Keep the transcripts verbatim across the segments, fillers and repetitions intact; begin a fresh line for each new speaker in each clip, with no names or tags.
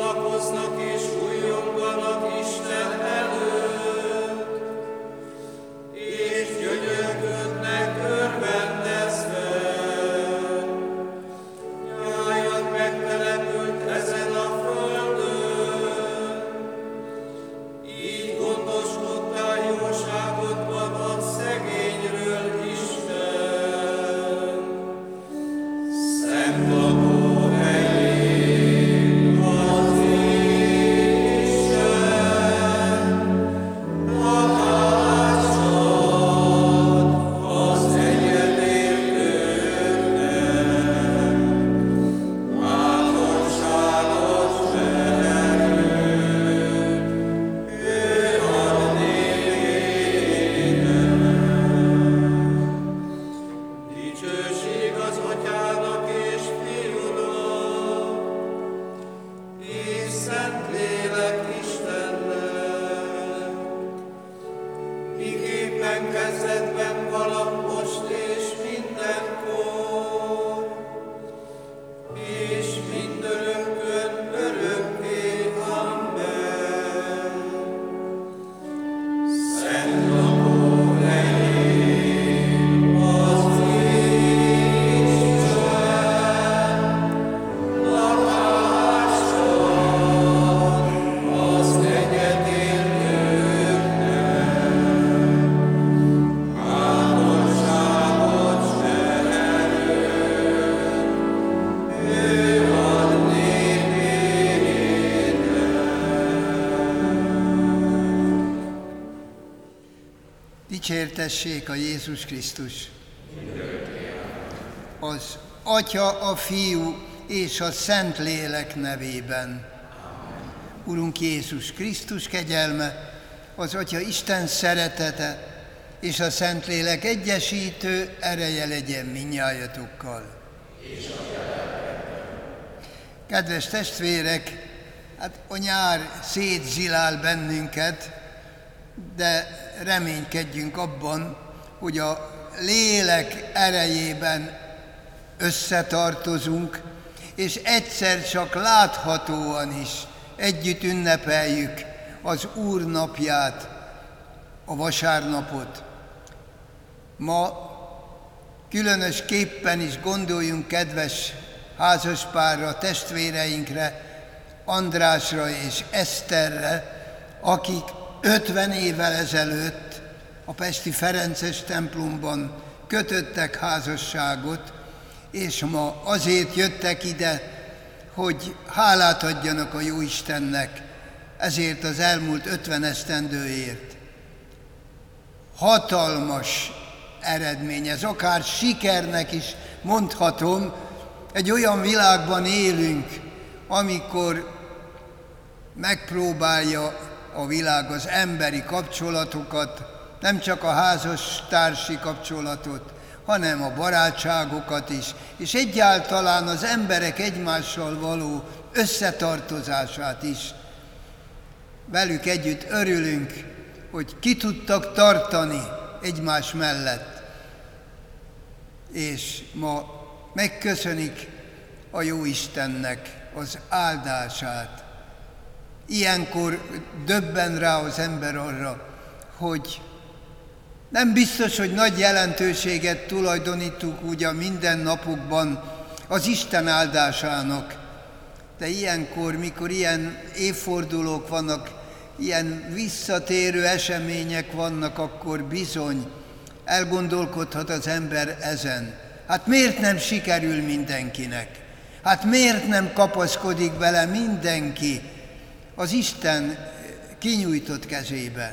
Adakoznak és újjonganak Isten előtt, és gyönyörködnek örvendezve. Nyájad megtelepült ezen a földön, így gondoskodtál jóságot adott szegényről, Isten. Szent lakóhelyén az Isten, lakásod az egyedélőknek, bátorságot teremtő, ő ad névének. Dicsőség az Atyának és Fiúnak, és Szentlélek Istennek, miképpen kezdetben valak most és mindenkor, és mindörökkön örökké. Amen. Szent lakóhelyén az Isten, lakásod az egyedélőknek, bátorságot teremtő, ő ad névének.
Dicsértessék a Jézus Krisztus! Az Atya, a Fiú és a Szentlélek nevében. Urunk Jézus Krisztus kegyelme, az Atya Isten szeretete és a Szentlélek egyesítő ereje legyen mindnyájatokkal. Kedves testvérek, hát a nyár szétzsilál bennünket, de reménykedjünk abban, hogy a lélek erejében összetartozunk, és egyszer csak láthatóan is együtt ünnepeljük az Úr napját, a vasárnapot. Ma különösképpen is gondoljunk kedves házaspárra, testvéreinkre, Andrásra és Eszterre, akik ötven évvel ezelőtt a pesti ferences templomban kötöttek házasságot, és ma azért jöttek ide, hogy hálát adjanak a Jóistennek ezért az elmúlt ötven esztendőért. Hatalmas eredmény, ez akár sikernek is mondhatom. Egy olyan világban élünk, amikor megpróbálja a világ az emberi kapcsolatokat, nem csak a házastársi kapcsolatot, hanem a barátságokat is, és egyáltalán az emberek egymással való összetartozását is. Velük együtt örülünk, hogy ki tudtak tartani egymás mellett, és ma megköszönik a Jóistennek az áldását. Ilyenkor döbben rá az ember arra, hogy nem biztos, hogy nagy jelentőséget tulajdonítunk úgy a mindennapokban az Isten áldásának, de ilyenkor, mikor ilyen évfordulók vannak, ilyen visszatérő események vannak, akkor bizony elgondolkodhat az ember ezen. Hát miért nem sikerül mindenkinek? Hát miért nem kapaszkodik bele mindenki az Isten kinyújtott kezébe?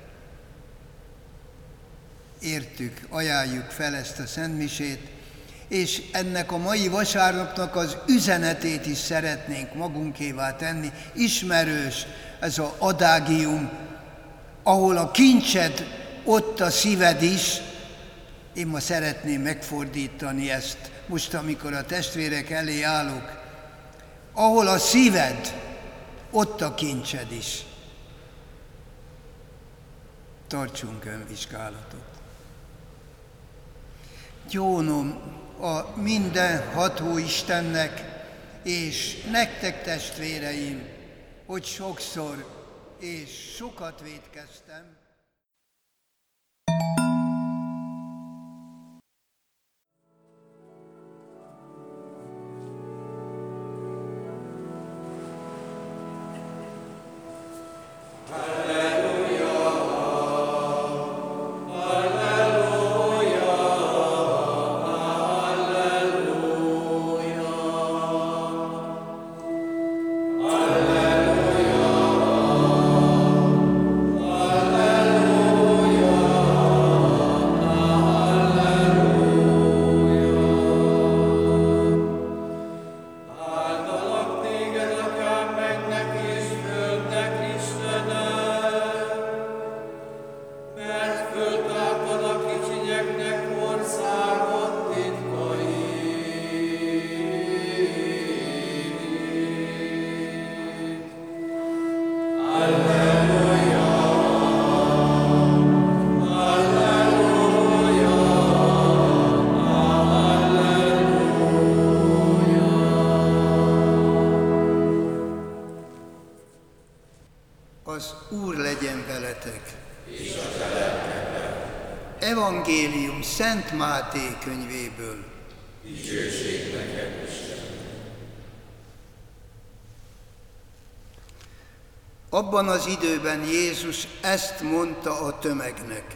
Értük, ajánljuk fel ezt a szentmisét, és ennek a mai vasárnapnak az üzenetét is szeretnénk magunkévá tenni. Ismerős ez az adágium, ahol a kincsed, ott a szíved is. Én ma szeretném megfordítani ezt, most, amikor a testvérek elé állok. Ahol a szíved, ott a kincsed is. Tartsunk önvizsgálatot. Gyónom a mindenható Istennek, és nektek, testvéreim, hogy sokszor és sokat vétkeztem. Az Úr legyen veletek. És a te lelkedben. Evangélium Szent Máté könyvéből.
Dicsőség neked, Isten.
Abban az időben Jézus ezt mondta a tömegnek.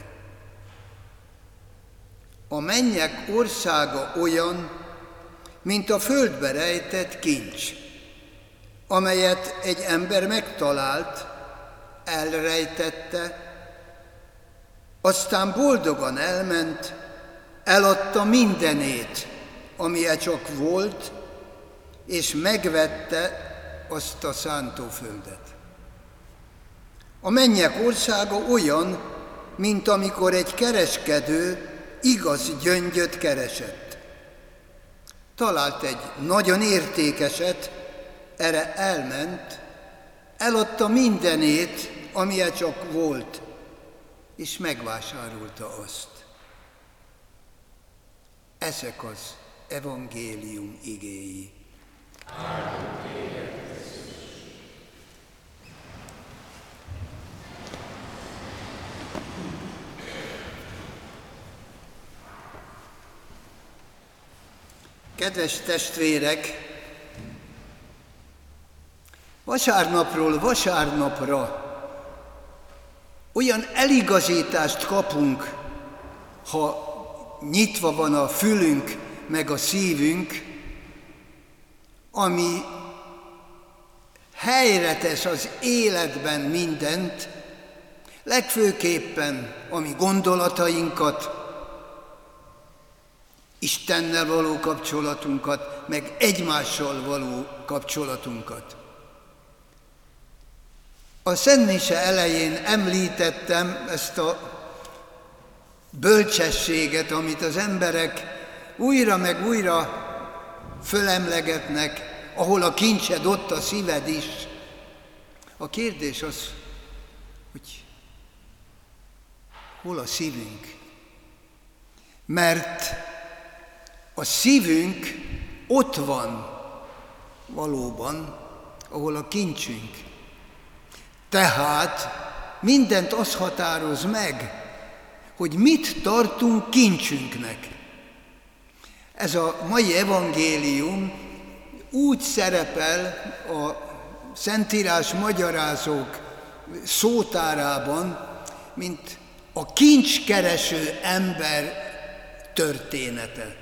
A mennyek országa olyan, mint a földbe rejtett kincs, amelyet egy ember megtalált, elrejtette, aztán boldogan elment, eladta mindenét, amilyen csak volt, és megvette azt a szántóföldet. A mennyek országa olyan, mint amikor egy kereskedő igaz gyöngyöt keresett. Talált egy nagyon értékeset, erre elment, eladta mindenét, amilyen csak volt, és megvásárolta azt. Ezek az evangélium igéi. Kedves testvérek, vasárnapról vasárnapra olyan eligazítást kapunk, ha nyitva van a fülünk meg a szívünk, ami helyre tesz az életben mindent, legfőképpen a mi gondolatainkat, Istennel való kapcsolatunkat, meg egymással való kapcsolatunkat. A szentmise elején említettem ezt a bölcsességet, amit az emberek újra meg újra fölemlegetnek, ahol a kincsed, ott a szíved is. A kérdés az, hogy hol a szívünk? Mert a szívünk ott van valóban, ahol a kincsünk. Tehát mindent az határoz meg, hogy mit tartunk kincsünknek. Ez a mai evangélium úgy szerepel a Szentírás magyarázók szótárában, mint a kincskereső ember története.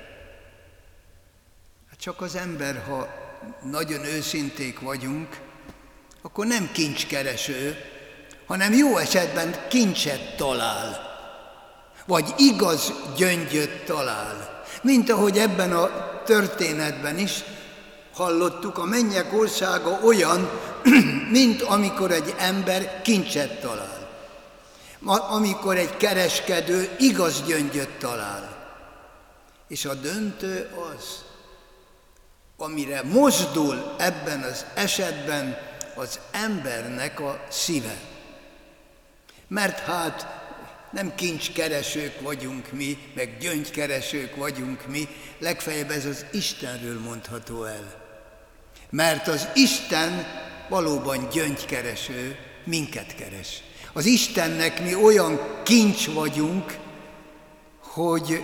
Hát csak az ember, ha nagyon őszinték vagyunk, akkor nem kincskereső, hanem jó esetben kincset talál, vagy igaz gyöngyöt talál. Mint ahogy ebben a történetben is hallottuk, a mennyek országa olyan, mint amikor egy ember kincset talál, amikor egy kereskedő igaz gyöngyöt talál. És a döntő az, amire mozdul ebben az esetben az embernek a szíve. Mert hát nem kincskeresők vagyunk mi, meg gyöngykeresők vagyunk mi, legfeljebb ez az Istenről mondható el. Mert az Isten valóban gyöngykereső, minket keres. Az Istennek mi olyan kincs vagyunk, hogy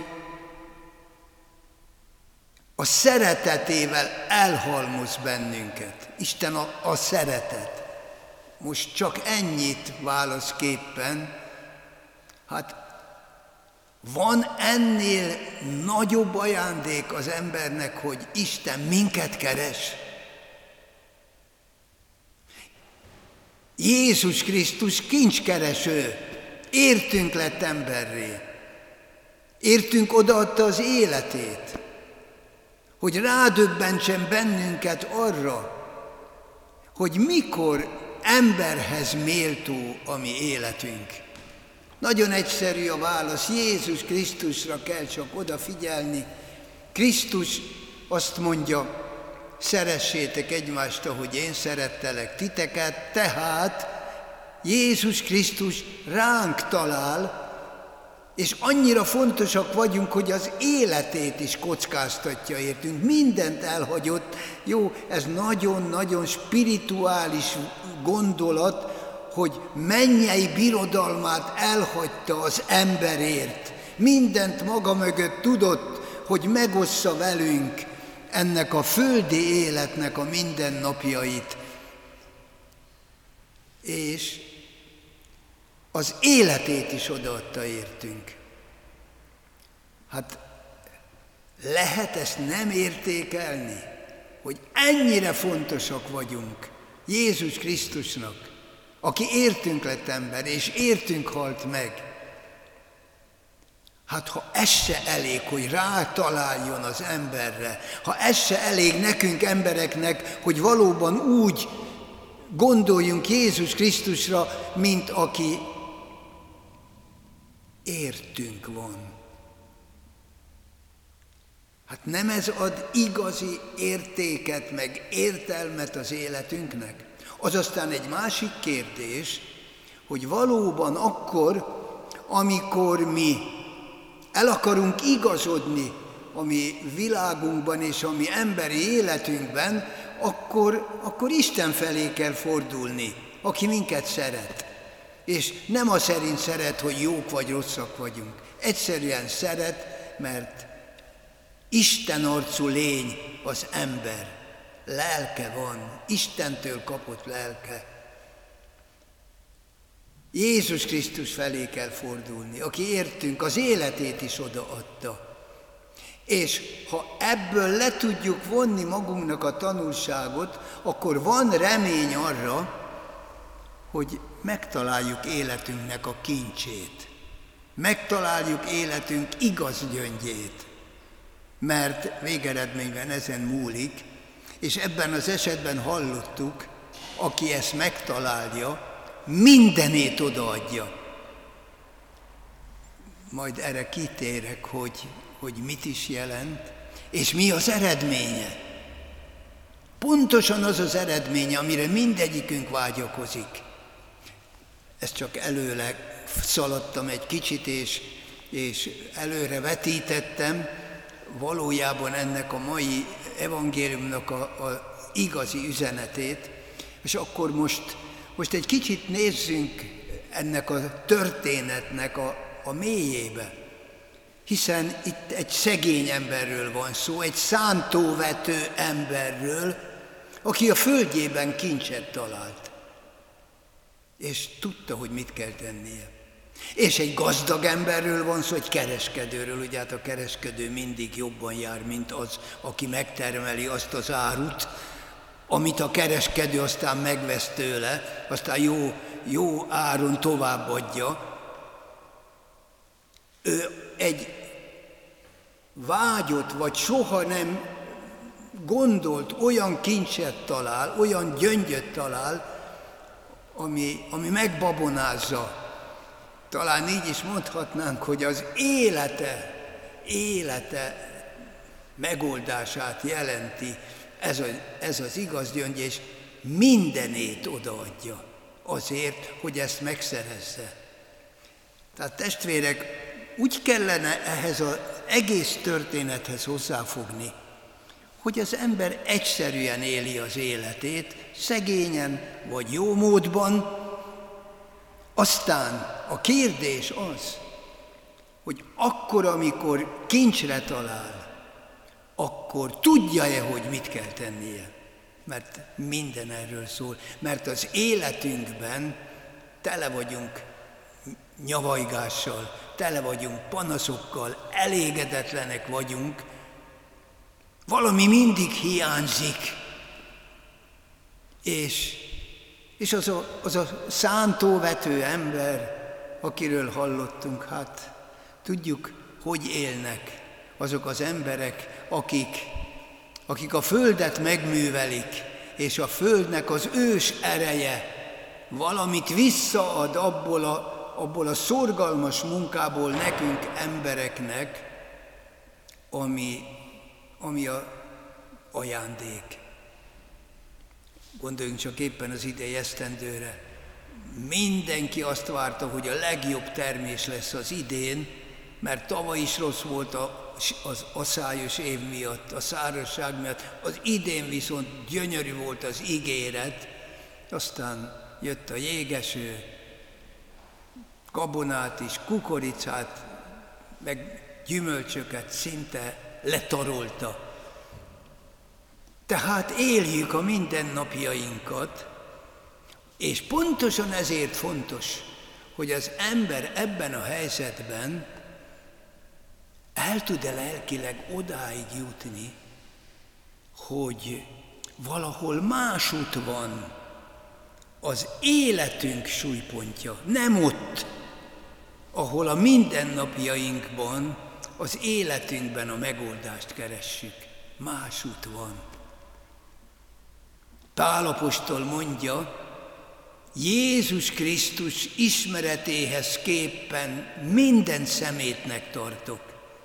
a szeretetével elhalmoz bennünket. Isten a, a szeretet. Most csak ennyit válaszképpen, hát van ennél nagyobb ajándék az embernek, hogy Isten minket keres? Jézus Krisztus kincskereső, értünk lett emberré, értünk odaadta az életét, hogy rádöbbentsen bennünket arra, hogy mikor emberhez méltó a mi életünk. Nagyon egyszerű a válasz, Jézus Krisztusra kell csak odafigyelni. Krisztus azt mondja, szeressétek egymást, ahogy én szerettelek titeket, tehát Jézus Krisztus ránk talál, és annyira fontosak vagyunk, hogy az életét is kockáztatja értünk. Mindent elhagyott. Jó, ez nagyon-nagyon spirituális gondolat, hogy mennyei birodalmát elhagyta az emberért. Mindent maga mögött tudott, hogy megossza velünk ennek a földi életnek a mindennapjait. És az életét is odaadta értünk. Hát lehet ezt nem értékelni, hogy ennyire fontosak vagyunk Jézus Krisztusnak, aki értünk lett ember, és értünk halt meg. Hát ha ez se elég, hogy rátaláljon az emberre, ha ez se elég nekünk embereknek, hogy valóban úgy gondoljunk Jézus Krisztusra, mint aki értünk van. Hát nem ez ad igazi értéket, meg értelmet az életünknek? Az aztán egy másik kérdés, hogy valóban akkor, amikor mi el akarunk igazodni a mi világunkban és a mi emberi életünkben, akkor, akkor Isten felé kell fordulni, aki minket szeret. És nem az szerint szeret, hogy jók vagy rosszak vagyunk. Egyszerűen szeret, mert Isten arcú lény az ember. Lelke van, Istentől kapott lelke. Jézus Krisztus felé kell fordulni, aki értünk, az életét is odaadta. És ha ebből le tudjuk vonni magunknak a tanulságot, akkor van remény arra, hogy megtaláljuk életünknek a kincsét. Megtaláljuk életünk igaz gyöngyét. Mert végeredményben ezen múlik, és ebben az esetben hallottuk, aki ezt megtalálja, mindenét odaadja. Majd erre kitérek, hogy, hogy mit is jelent, és mi az eredménye. Pontosan az az eredménye, amire mindegyikünk vágyakozik. Ezt csak előle szaladtam egy kicsit, és, és előre vetítettem, valójában ennek a mai evangéliumnak a, a igazi üzenetét, és akkor most, most egy kicsit nézzünk ennek a történetnek a, a mélyébe, hiszen itt egy szegény emberről van szó, egy szántóvető emberről, aki a földjében kincset talált, és tudta, hogy mit kell tennie. És egy gazdag emberről van szó, egy kereskedőről, ugye hát a kereskedő mindig jobban jár, mint az, aki megtermeli azt az árut, amit a kereskedő aztán megvesz tőle, aztán jó, jó áron továbbadja. Ő egy vágyott, vagy soha nem gondolt olyan kincset talál, olyan gyöngyöt talál, ami, ami megbabonázza. Talán így is mondhatnánk, hogy az élete, élete megoldását jelenti ez, a, ez az igaz gyöngy, és mindenét odaadja azért, hogy ezt megszerezze. Tehát testvérek, úgy kellene ehhez az egész történethez hozzáfogni, hogy az ember egyszerűen éli az életét, szegényen vagy jó módban. Aztán a kérdés az, hogy akkor, amikor kincsre talál, akkor tudja-e, hogy mit kell tennie? Mert minden erről szól. Mert az életünkben tele vagyunk nyavajgással, tele vagyunk panaszokkal, elégedetlenek vagyunk, valami mindig hiányzik. És, és az, a, az a szántóvető ember, akiről hallottunk, hát tudjuk, hogy élnek azok az emberek, akik, akik a földet megművelik, és a földnek az ős ereje valamit visszaad abból a, abból a szorgalmas munkából nekünk embereknek, ami, ami a ajándék. Gondoljunk csak éppen az idei esztendőre. Mindenki azt várta, hogy a legjobb termés lesz az idén, mert tavaly is rossz volt a, az aszályos év miatt, a szárazság miatt, az idén viszont gyönyörű volt az ígéret, aztán jött a jégeső, gabonát is, kukoricát, meg gyümölcsöket szinte letarolta. Tehát éljük a mindennapjainkat, és pontosan ezért fontos, hogy az ember ebben a helyzetben el tud-e lelkileg odáig jutni, hogy valahol másút van az életünk súlypontja, nem ott, ahol a mindennapjainkban, az életünkben a megoldást keressük. Másút van. Pál apostol mondja, Jézus Krisztus ismeretéhez képpen minden szemétnek tartok,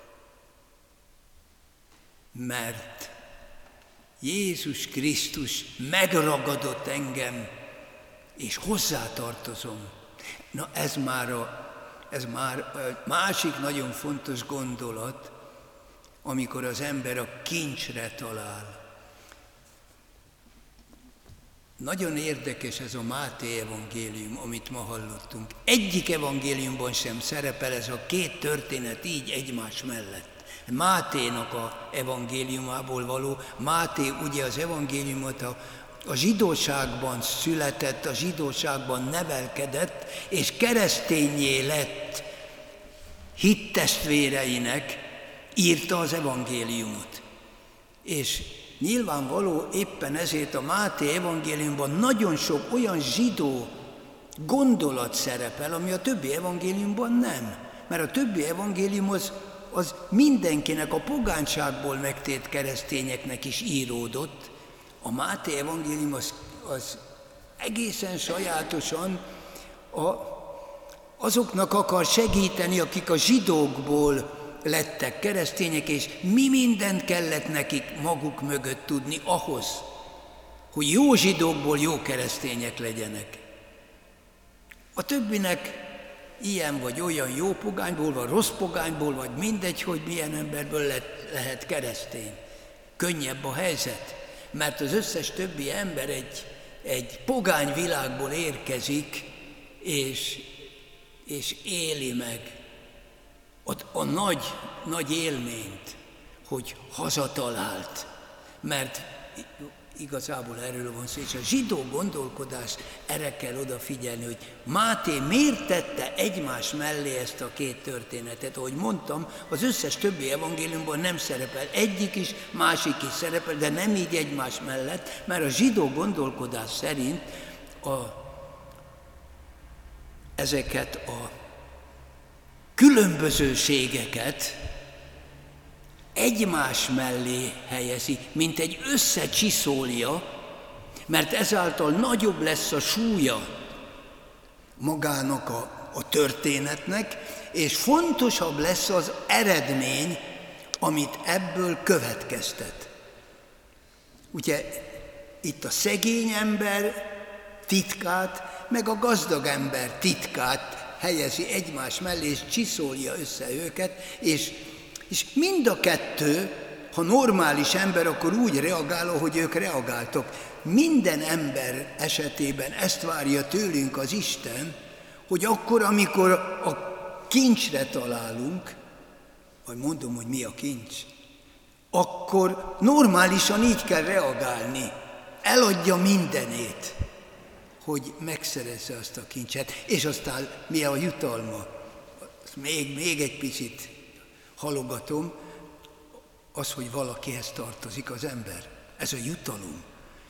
mert Jézus Krisztus megragadott engem, és hozzátartozom. Na ez már, a, ez már a másik nagyon fontos gondolat, amikor az ember a kincsre talál. Nagyon érdekes ez a Máté evangélium, amit ma hallottunk. Egyik evangéliumban sem szerepel ez a két történet így egymás mellett. Máténak a evangéliumából való. Máté ugye az evangéliumot a, a zsidóságban született, a zsidóságban nevelkedett, és kereszténnyé lett hittestvéreinek írta az evangéliumot. És nyilvánvaló éppen ezért a Máté evangéliumban nagyon sok olyan zsidó gondolat szerepel, ami a többi evangéliumban nem. Mert a többi evangélium az, az mindenkinek, a pogányságból megtért keresztényeknek is íródott. A Máté evangélium az, az egészen sajátosan a, azoknak akar segíteni, akik a zsidókból lettek keresztények, és mi mindent kellett nekik maguk mögött tudni ahhoz, hogy jó zsidókból jó keresztények legyenek. A többinek ilyen vagy olyan jó pogányból, vagy rossz pogányból, vagy mindegy, hogy milyen emberből lett, lehet keresztény. Könnyebb a helyzet, mert az összes többi ember egy, egy pogány világból érkezik, és, és éli meg A, a nagy, nagy élményt, hogy hazatalált, mert igazából erről van szó, és a zsidó gondolkodás, erre kell odafigyelni, hogy Máté miért tette egymás mellé ezt a két történetet. Ahogy mondtam, az összes többi evangéliumban nem szerepel, egyik is, másik is szerepel, de nem így egymás mellett, mert a zsidó gondolkodás szerint a, ezeket a különbözőségeket egymás mellé helyezi, mint egy összecsiszolja, mert ezáltal nagyobb lesz a súlya magának a, a történetnek, és fontosabb lesz az eredmény, amit ebből következtet. Ugye itt a szegény ember titkát, meg a gazdag ember titkát helyezi egymás mellé, és csiszolja össze őket, és, és mind a kettő ha normális ember, akkor úgy reagál, ahogy ők reagáltak. Minden ember esetében ezt várja tőlünk az Isten, hogy akkor, amikor a kincsre találunk, vagy mondom, hogy mi a kincs, akkor normálisan így kell reagálni. Eladja mindenét, hogy megszerezze azt a kincset, és aztán mi a jutalma. Még, még egy picit halogatom, az, hogy valakihez tartozik az ember. Ez a jutalom.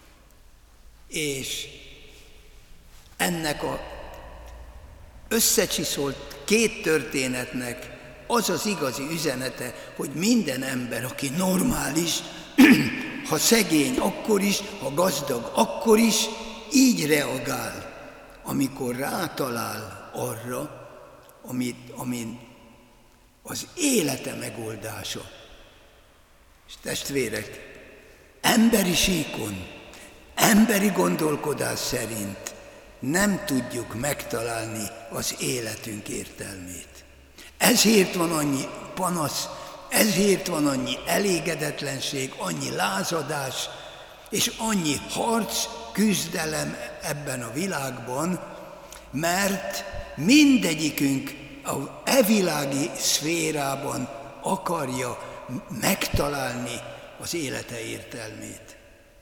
És ennek a összecsiszolt két történetnek az az igazi üzenete, hogy minden ember, aki normális, ha szegény, akkor is, ha gazdag, akkor is így reagál, amikor rátalál arra, amit, amit az élete megoldása. És testvérek, emberi síkon, emberi gondolkodás szerint nem tudjuk megtalálni az életünk értelmét. Ezért van annyi panasz, ezért van annyi elégedetlenség, annyi lázadás, és annyi harc, küzdelem ebben a világban, mert mindegyikünk a e világi szférában akarja megtalálni az élete értelmét.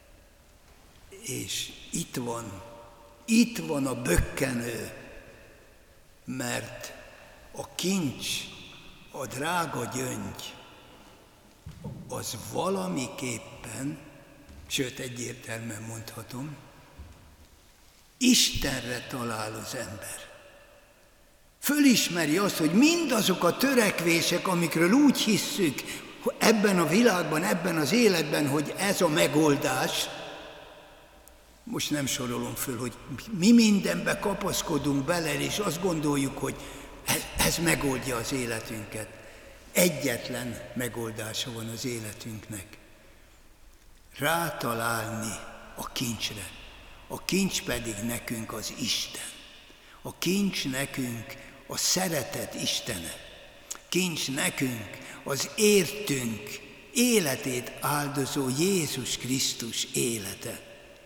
És itt van, itt van a bökkenő, mert a kincs, a drága gyöngy, az valamiképpen, sőt egyértelműen mondhatom, Istenre talál az ember. Fölismeri azt, hogy mindazok a törekvések, amikről úgy hisszük, hogy ebben a világban, ebben az életben, hogy ez a megoldás, most nem sorolom föl, hogy mi mindenbe kapaszkodunk bele, és azt gondoljuk, hogy ez, ez megoldja az életünket. Egyetlen megoldása van az életünknek. Rátalálni a kincsre. A kincs pedig nekünk az Isten. A kincs nekünk a szeretet Istene. Kincs nekünk az értünk életét áldozó Jézus Krisztus élete.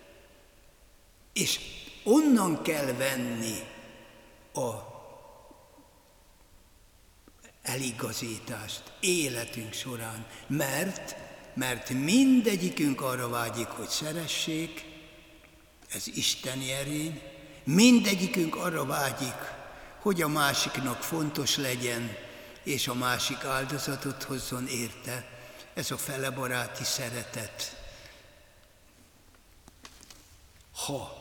És onnan kell venni a eligazítást életünk során, mert, mert mindegyikünk arra vágyik, hogy szeressék, ez isteni erény, mindegyikünk arra vágyik, hogy a másiknak fontos legyen, és a másik áldozatot hozzon érte, ez a felebaráti szeretet. Ha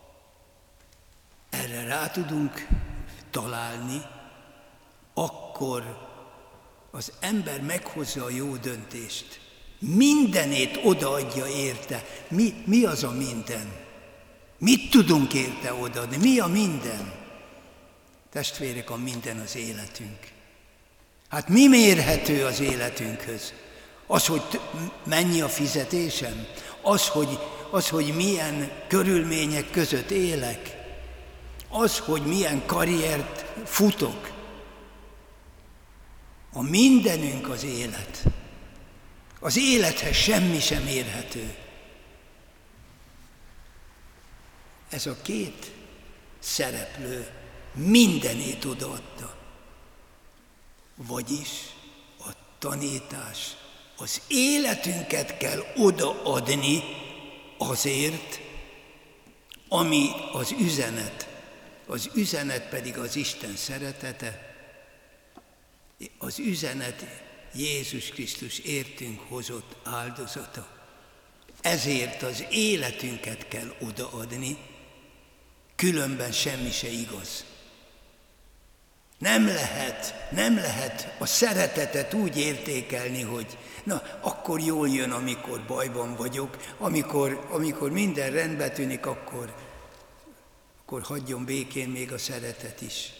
erre rá tudunk találni, akkor az ember meghozza a jó döntést. Mindenét odaadja érte. Mi, mi az a minden? Mit tudunk érte odaadni? Mi a minden? Testvérek, a minden az életünk. Hát mi mérhető az életünkhöz? Az, hogy mennyi a fizetésem? Az, hogy, az, hogy milyen körülmények között élek? Az, hogy milyen karriert futok? A mindenünk az élet. Az élethez semmi sem érhető. Ez a két szereplő mindenét odaadta. Vagyis a tanítás, az életünket kell odaadni azért, ami az üzenet. Az üzenet pedig az Isten szeretete, az üzenet Jézus Krisztus értünk hozott áldozata. Ezért az életünket kell odaadni, különben semmi se igaz. Nem lehet, nem lehet a szeretetet úgy értékelni, hogy na, akkor jól jön, amikor bajban vagyok, amikor, amikor minden rendbe tűnik, akkor, akkor hagyjon békén még a szeretet is.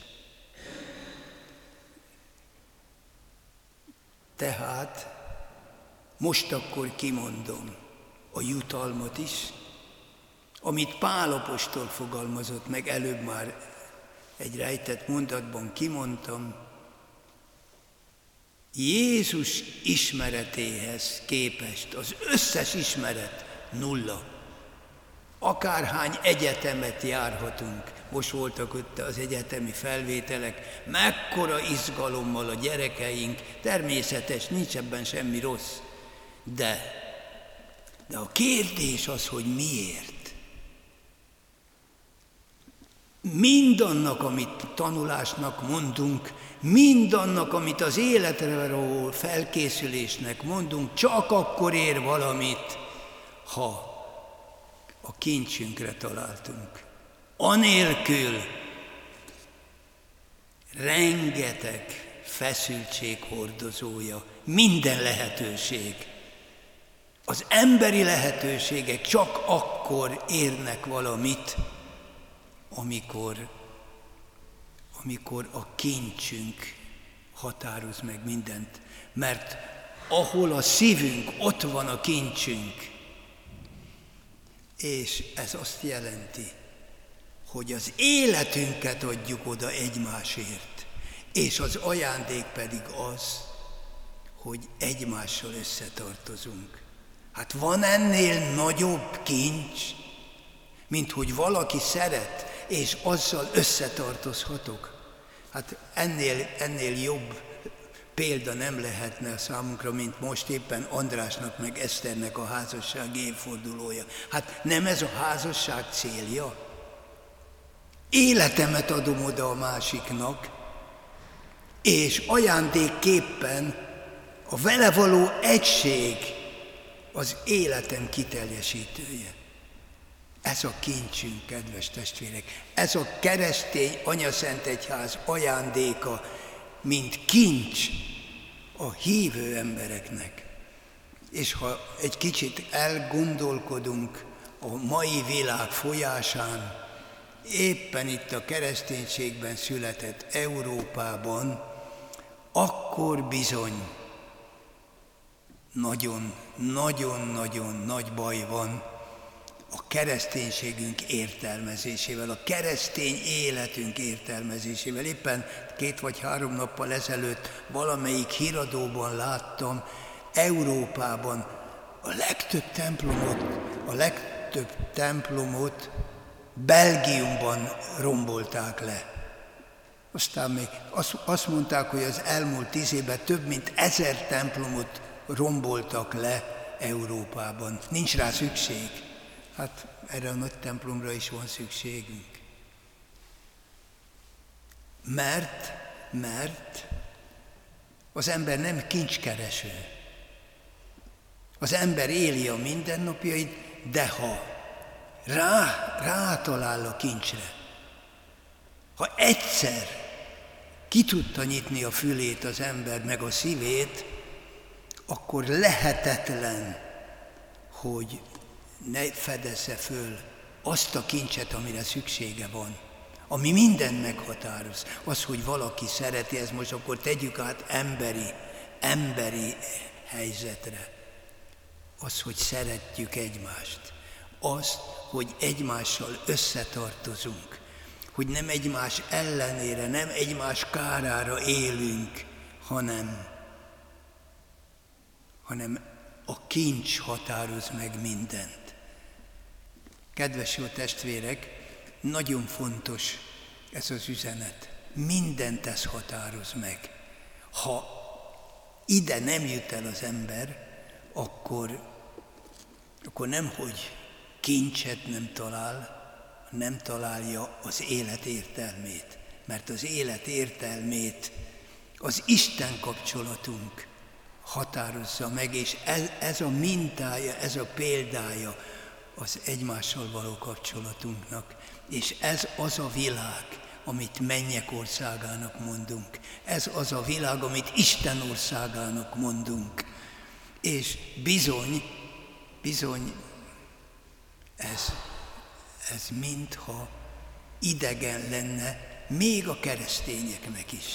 Tehát most akkor kimondom a jutalmat is, amit Pál apostol fogalmazott meg, előbb már egy rejtett mondatban kimondtam. Jézus ismeretéhez képest az összes ismeret nulla. Akárhány egyetemet járhatunk, most voltak ott az egyetemi felvételek, mekkora izgalommal a gyerekeink, természetes, nincs ebben semmi rossz, de, de a kérdés az, hogy miért. Mindannak, amit tanulásnak mondunk, mindannak, amit az életre való felkészülésnek mondunk, csak akkor ér valamit, ha a kincsünkre találtunk. Anélkül rengeteg feszültség hordozója, minden lehetőség. Az emberi lehetőségek csak akkor érnek valamit, amikor, amikor a kincsünk határoz meg mindent. Mert ahol a szívünk, ott van a kincsünk. És ez azt jelenti, hogy az életünket adjuk oda egymásért, és az ajándék pedig az, hogy egymással összetartozunk. Hát van ennél nagyobb kincs, mint hogy valaki szeret, és azzal összetartozhatok? Hát ennél, ennél jobb példa nem lehetne a számunkra, mint most éppen Andrásnak meg Eszternek a házassági évfordulója. Hát nem ez a házasság célja? Életemet adom oda a másiknak, és ajándékképpen a vele való egység az életem kiteljesítője. Ez a kincsünk, kedves testvérek, ez a keresztény anyaszentegyház ajándéka, mint kincs a hívő embereknek. És ha egy kicsit elgondolkodunk a mai világ folyásán, éppen itt a kereszténységben született Európában, akkor bizony nagyon-nagyon-nagyon nagy baj van a kereszténységünk értelmezésével, a keresztény életünk értelmezésével. Éppen két vagy három nappal ezelőtt valamelyik híradóban láttam, Európában a legtöbb templomot, a legtöbb templomot Belgiumban rombolták le. Aztán még azt mondták, hogy az elmúlt tíz évben több mint ezer templomot romboltak le Európában. Nincs rá szükség. Hát erre a nagy templomra is van szükségünk. Mert, mert az ember nem kincskereső. Az ember éli a mindennapjait, de ha rá, rátalál a kincsre, ha egyszer ki tudta nyitni a fülét az ember, meg a szívét, akkor lehetetlen, hogy ne fedezze föl azt a kincset, amire szüksége van, ami mindent meghatároz. Az, hogy valaki szereti, ez most akkor tegyük át emberi, emberi helyzetre. Az, hogy szeretjük egymást. Az, hogy egymással összetartozunk. Hogy nem egymás ellenére, nem egymás kárára élünk, hanem, hanem a kincs határoz meg mindent. Kedves jó testvérek, nagyon fontos ez az üzenet. Mindent ez határoz meg. Ha ide nem jut el az ember, akkor, akkor nemhogy kincset nem talál, nem találja az élet értelmét. Mert az élet értelmét az Isten kapcsolatunk határozza meg, és ez, ez a mintája, ez a példája az egymással való kapcsolatunknak. És ez az a világ, amit mennyek országának mondunk. Ez az a világ, amit Isten országának mondunk. És bizony, bizony, ez, ez mintha idegen lenne még a keresztényeknek is.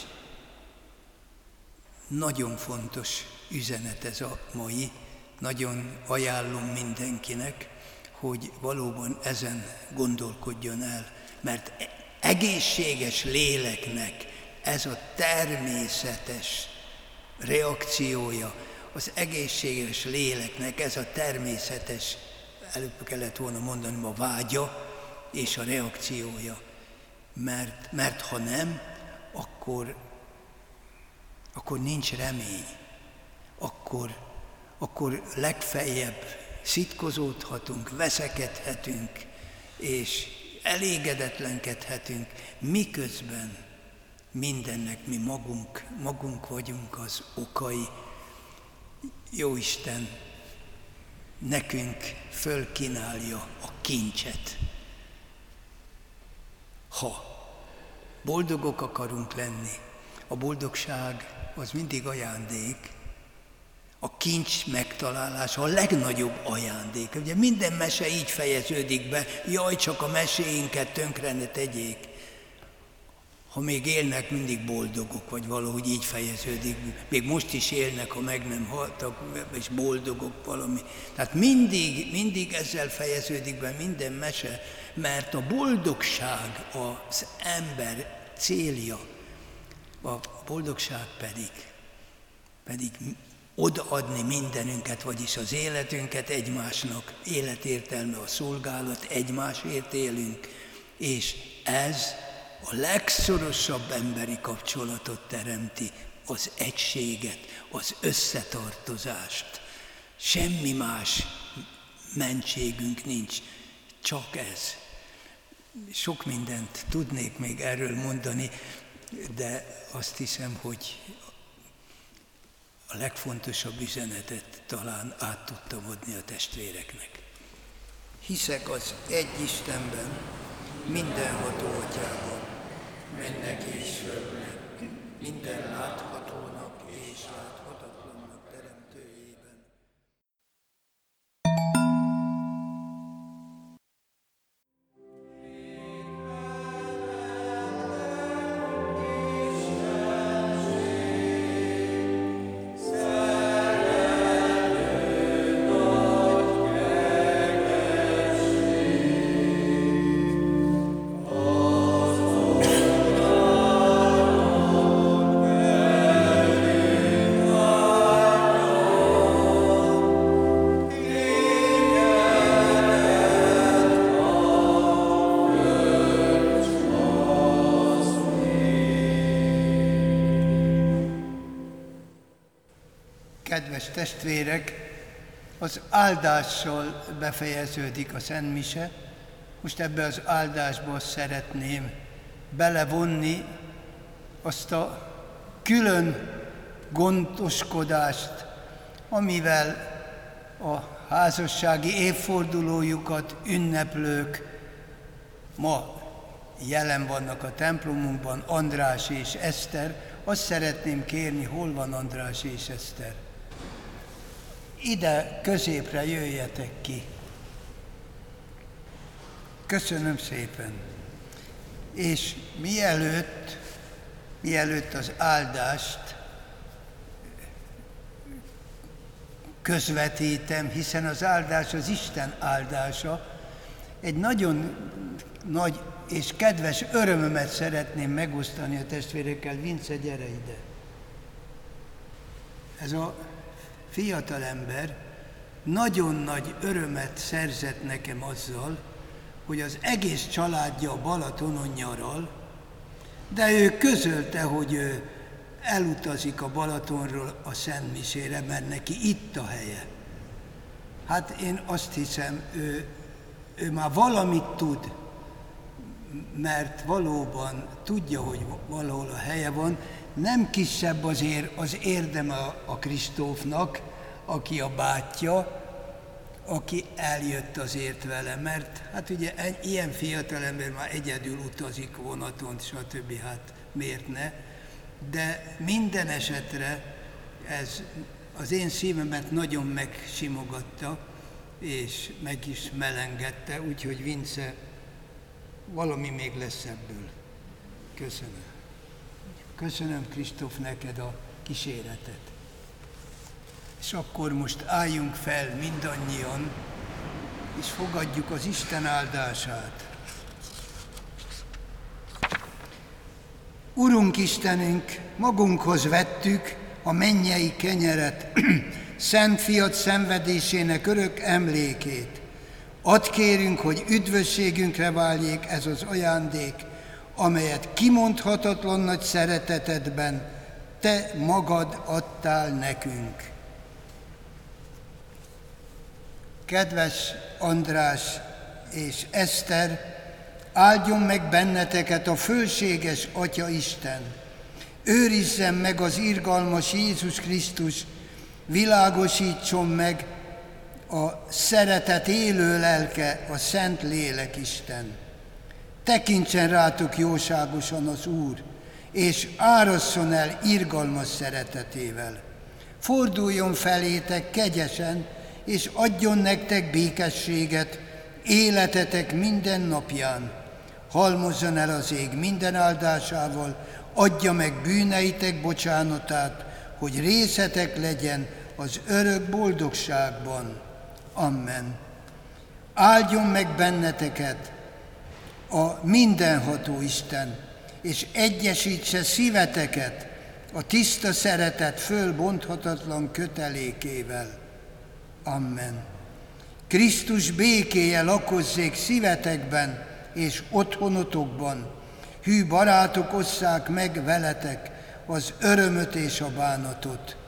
Nagyon fontos üzenet ez a mai, nagyon ajánlom mindenkinek, hogy valóban ezen gondolkodjon el, mert egészséges léleknek ez a természetes reakciója, az egészséges léleknek ez a természetes, előbb kellett volna mondani, a vágya és a reakciója. Mert, mert ha nem, akkor, akkor nincs remény. Akkor, akkor legfeljebb szitkozódhatunk, veszekedhetünk, és elégedetlenkedhetünk, miközben mindennek mi magunk, magunk vagyunk az okai. Jóisten nekünk fölkínálja a kincset. Ha boldogok akarunk lenni, a boldogság az mindig ajándék, a kincs megtalálása a legnagyobb ajándék. Ugye minden mese így fejeződik be, jaj, csak a meséinket tönkre ne tegyék. Ha még élnek, mindig boldogok, vagy valahogy így fejeződik. Még most is élnek, ha meg nem haltak, és boldogok valami. Tehát mindig, mindig ezzel fejeződik be minden mese, mert a boldogság az ember célja, a boldogság pedig, pedig odaadni mindenünket, vagyis az életünket egymásnak, életértelme a szolgálat, egymásért élünk, és ez a legszorosabb emberi kapcsolatot teremti, az egységet, az összetartozást. Semmi más mentségünk nincs, csak ez. Sok mindent tudnék még erről mondani, de azt hiszem, hogy a legfontosabb üzenetet talán át tudtam adni a testvéreknek. Hiszek az egy Istenben, mindenható Atyában, mennek és földnek, minden láthatónak és láthatatlannak teremtőjében. Kedves testvérek, az áldással befejeződik a Szent Mise. Most ebbe az áldásba szeretném belevonni azt a külön gondoskodást, amivel a házassági évfordulójukat ünneplők ma jelen vannak a templomunkban, András és Eszter. Azt szeretném kérni, hol van András és Eszter? Ide középre jöjjetek ki. Köszönöm szépen. És mielőtt, mielőtt az áldást közvetítem, hiszen az áldás az Isten áldása, egy nagyon nagy és kedves örömömet szeretném megosztani a testvérekkel. Vince, gyere ide! Ez a fiatalember nagyon nagy örömet szerzett nekem azzal, hogy az egész családja a Balatonon nyaral, de ő közölte, hogy ő elutazik a Balatonról a Szent Misére, mert neki itt a helye. Hát én azt hiszem, ő, ő már valamit tud, mert valóban tudja, hogy valahol a helye van. Nem kisebb azért az érdeme a Kristófnak, aki a bátyja, aki eljött azért vele, mert hát ugye ilyen fiatalember már egyedül utazik vonaton, stb. Hát miért ne? De minden esetre ez az én szívemet nagyon megsimogatta, és meg is melengedte, úgyhogy Vince, valami még lesz ebből. Köszönöm. Köszönöm, Kristóf, neked a kíséretet. És akkor most álljunk fel mindannyian, és fogadjuk az Isten áldását. Urunk Istenünk, magunkhoz vettük a mennyei kenyeret, Szent Fiad szenvedésének örök emlékét. Add kérünk, hogy üdvösségünkre váljék ez az ajándék, amelyet kimondhatatlan nagy szeretetedben te magad adtál nekünk. Kedves András és Eszter, áldjon meg benneteket a fölséges Atya Isten, őrizzen meg az irgalmas Jézus Krisztus, világosítson meg a szeretet élő lelke, a Szent Lélek Isten. Tekintsen rátok jóságosan az Úr, és árasszon el irgalmas szeretetével. Forduljon felétek kegyesen, és adjon nektek békességet életetek minden napján. Halmozzon el az ég minden áldásával, adja meg bűneitek bocsánatát, hogy részetek legyen az örök boldogságban. Amen. Áldjon meg benneteket a mindenható Isten, és egyesítse szíveteket a tiszta szeretet fölbonthatatlan kötelékével. Amen. Krisztus békéje lakozzék szívetekben és otthonotokban, hű barátok osszák meg veletek az örömöt és a bánatot.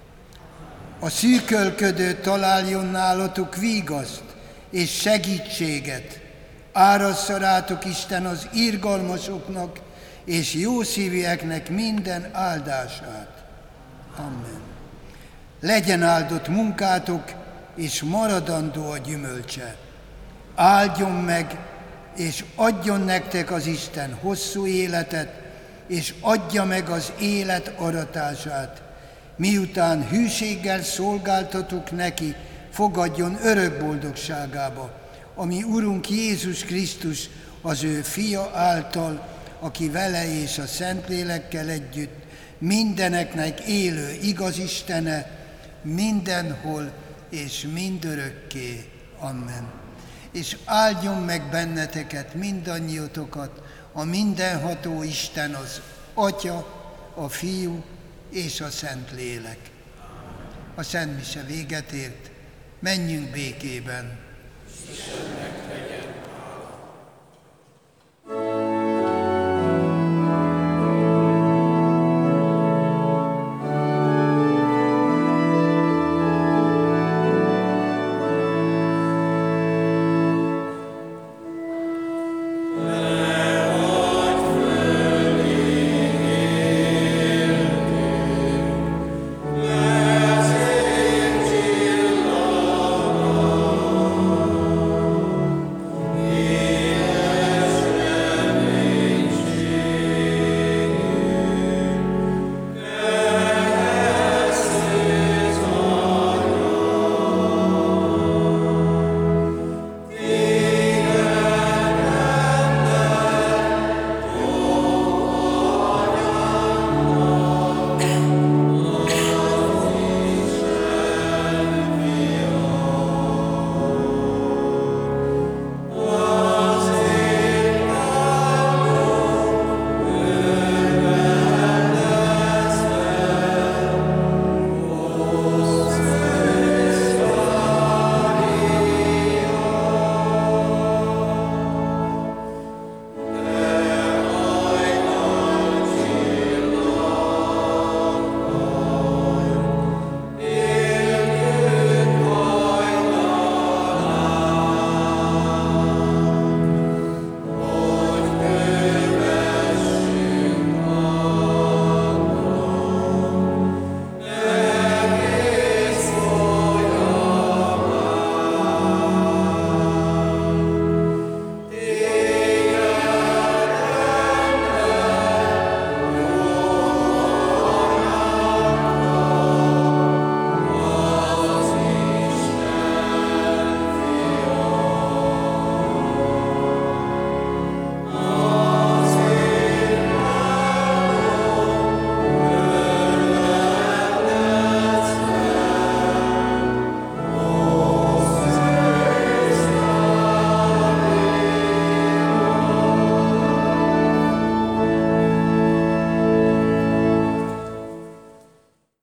A szűkölködő találjon nálatok vígaszt és segítséget, árassza rátok Isten az irgalmasoknak és jószívűeknek minden áldását. Amen. Legyen áldott munkátok, és maradandó a gyümölcse. Áldjon meg, és adjon nektek az Isten hosszú életet, és adja meg az élet aratását. Miután hűséggel szolgáltatok neki, fogadjon örök boldogságába, ami Urunk Jézus Krisztus az ő Fia által, aki vele és a Szentlélekkel együtt mindeneknek élő igaz Istene, mindenhol és mindörökké. Amen. És áldjon meg benneteket, mindannyiótokat, a mindenható Isten, az Atya, a Fiú és a Szentlélek. A Szent Mise véget ért, menjünk békében.